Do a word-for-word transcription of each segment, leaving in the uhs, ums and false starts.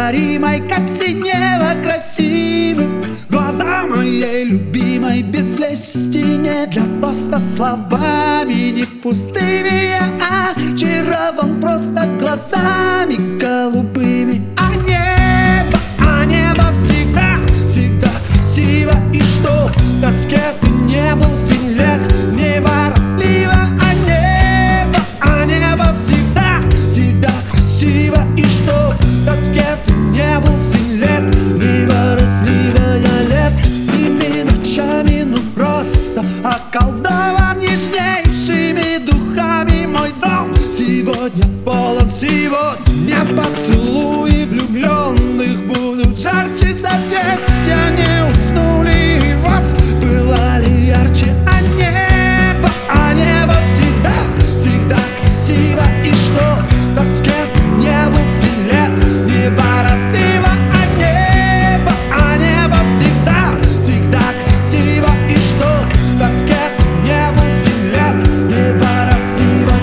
неповторимой, как синева красивым. Глаза моей любимой без лести, не для просто словами, не пустыми. Я очарован просто глазами голубыми. А небо, а небо всегда, всегда красиво. И что в тоске ты не был семь лет, небо разлива. А небо, а небо всегда, всегда красиво. И что в тоске ты не был семь лет, небо разливая лет. Ими ночами, ну просто околдован нежнейшими духами. Мой дом сегодня полон, сегодня поцелуи влюбленных будут жарче созвездия. Не уснули и воспылали ярче. А небо, а небо всегда, всегда красиво. И что в тоске ты не был семь лет, небо разлива. А небо, а небо всегда, всегда красиво. И что в тоске ты не был семь лет, небо разлива.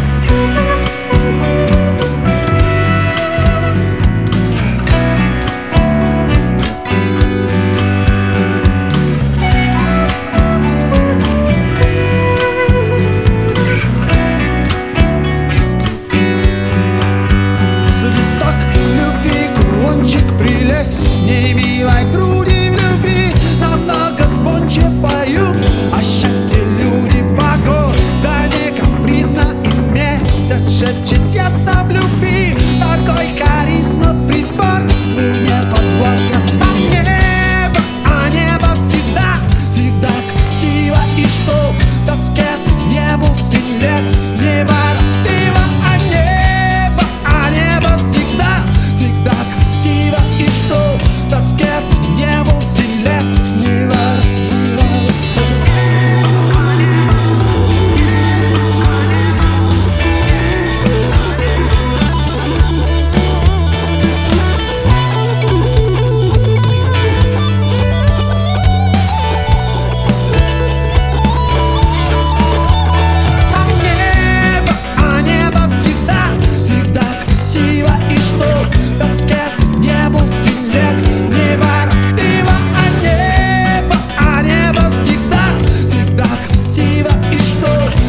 Цветок любви, кулончик прелестней милой груди в любви. Намного звонче поют о счастье люди богов. Да не капризно и месяц шепчет ясно в любви. Такой харизма притворству не подвластна. А небо, а небо всегда, всегда красиво. И что в тоске ты не был семь лет, небо разлива. А небо, а небо всегда, всегда красиво. И что в тоске ты не был семь лет, небо разлива. А небо, а небо всегда, всегда красиво. И что в тоске ты не был семь лет, небо разлива. А небо, а небо всегда, всегда красиво. И что